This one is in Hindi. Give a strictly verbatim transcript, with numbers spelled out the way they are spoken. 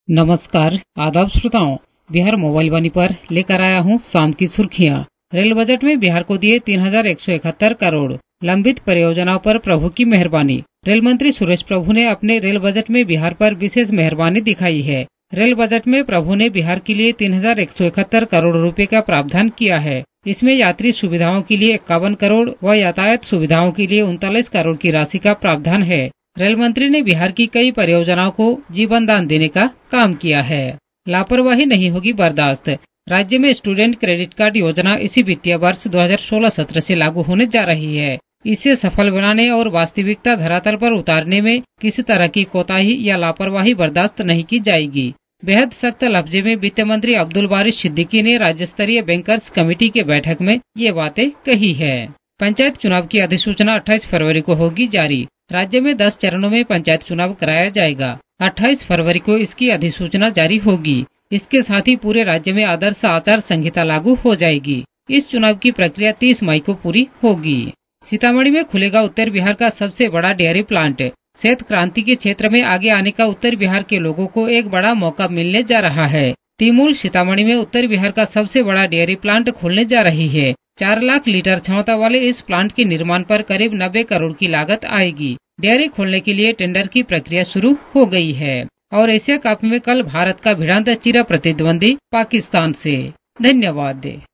नमस्कार, आदाब श्रोताओं। बिहार मोबाइल वाणी पर लेकर आया हूँ शाम की सुर्खियाँ। रेल बजट में बिहार को दिए तीन हजार एक सौ इकहत्तर करोड़। लंबित परियोजनाओं पर प्रभु की मेहरबानी। रेल मंत्री सुरेश प्रभु ने अपने रेल बजट में बिहार पर विशेष मेहरबानी दिखाई है। रेल बजट में प्रभु ने बिहार के लिए तीन हजार एक सौ इकहत्तर करोड़ रुपए का प्रावधान किया है। इसमें यात्री सुविधाओं के लिए इक्यावन करोड़ व यातायात सुविधाओं के लिए उनतालीस करोड़ की राशि का प्रावधान है। रेल मंत्री ने बिहार की कई परियोजनाओं को जीवन दान देने का काम किया है। लापरवाही नहीं होगी बर्दाश्त। राज्य में स्टूडेंट क्रेडिट कार्ड योजना इसी वित्तीय वर्ष दो हजार सोलह सत्रह से लागू होने जा रही है। इसे सफल बनाने और वास्तविकता धरातल पर उतारने में किसी तरह की कोताही या लापरवाही बर्दाश्त नहीं की जाएगी। बेहद सख्त लफ्जे में वित्त मंत्री अब्दुल बारी सिद्दीकी ने राज्य स्तरीय बैंकर्स कमेटी के बैठक में ये बातें कही है। पंचायत चुनाव की अधिसूचना अट्ठाईस फरवरी को होगी जारी। राज्य में दस चरणों में पंचायत चुनाव कराया जाएगा। अट्ठाईस फरवरी को इसकी अधिसूचना जारी होगी। इसके साथ ही पूरे राज्य में आदर्श आचार संहिता लागू हो जाएगी। इस चुनाव की प्रक्रिया तीस मई को पूरी होगी। सीतामढ़ी में खुलेगा उत्तर बिहार का सबसे बड़ा डेयरी प्लांट। श्वेत क्रांति के क्षेत्र में आगे आने का उत्तर बिहार के लोगों को एक बड़ा मौका मिलने जा रहा है। तिमूल सीतामढ़ी में उत्तर बिहार का सबसे बड़ा डेयरी प्लांट खुलने जा रही है। चार लाख लीटर क्षमता वाले इस प्लांट के निर्माण पर करीब नब्बे करोड़ की लागत आएगी। डेयरी खोलने के लिए टेंडर की प्रक्रिया शुरू हो गई है। और एशिया कप में कल भारत का भिड़ंत चिर प्रतिद्वंदी पाकिस्तान से। धन्यवाद।